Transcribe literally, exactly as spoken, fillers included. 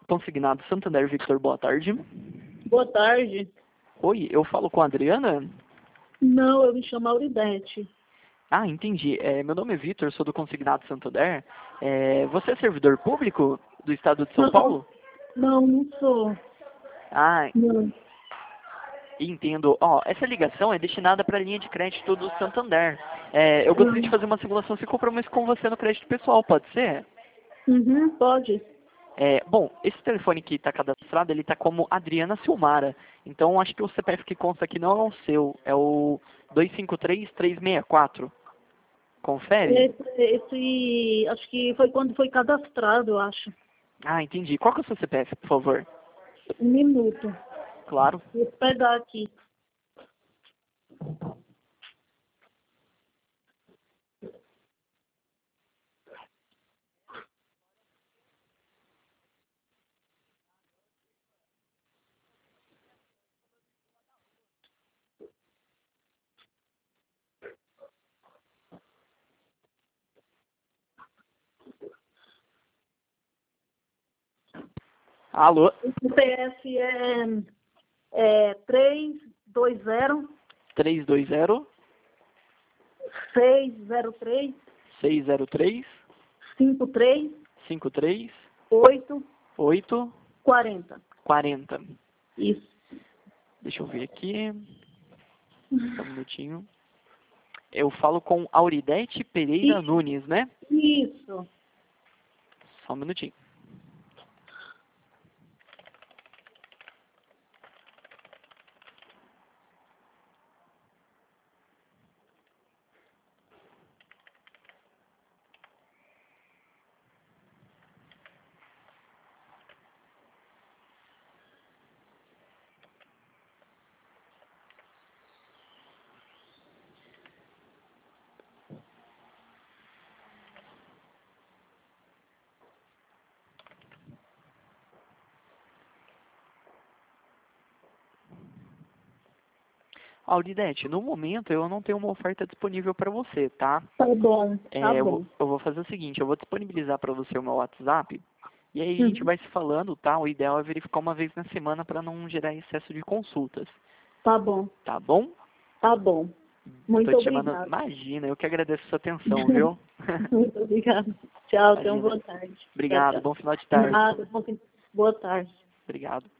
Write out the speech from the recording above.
Consignado Santander, Victor, boa tarde. Boa tarde. Oi, eu falo com a Adriana? Não, eu me chamo Auridete. Ah, entendi. É, meu nome é Victor, sou do Consignado Santander. É, você é servidor público do estado de São Não, Paulo? não, não sou. Ah, Não. entendo. Ó, essa ligação é destinada para a linha de crédito do Santander. É, eu gostaria de fazer uma simulação sem compromisso com você no crédito pessoal, pode ser? Uhum, pode. É, bom, esse telefone que está cadastrado, ele está como Adriana Silmara. Então, acho que o C P F que consta aqui não é o seu, é o dois cinco três, três seis quatro. Confere? Esse, esse, acho que foi quando foi cadastrado, eu acho. Ah, entendi. Qual que é o seu C P F, por favor? Um minuto. Claro. Vou pegar aqui. Alô? O C P F é, é três dois zero, três dois zero, seis zero três, seis zero três, cinco três, cinco três, oito, oito, quarenta. quarenta. Isso. Deixa eu ver aqui. Só um minutinho. Eu falo com Auridete Pereira Nunes, né? Isso. Só um minutinho. Auridete, no momento eu não tenho uma oferta disponível para você, tá? Tá bom, tá É, eu, bom. vou, eu vou fazer o seguinte, eu vou disponibilizar para você o meu WhatsApp, e aí a gente Uhum. vai se falando, tá? O ideal é verificar uma vez na semana para não gerar excesso de consultas, Tá bom, tá bom? tá bom. Eu tô Muito te chamando, obrigada. imagina, eu que agradeço a sua atenção, viu? Muito obrigada. Tchau, tenham Imagina. boa tarde. Tchau, Obrigado, tchau. bom final de tarde. Nada, bom fim- boa tarde. Obrigado.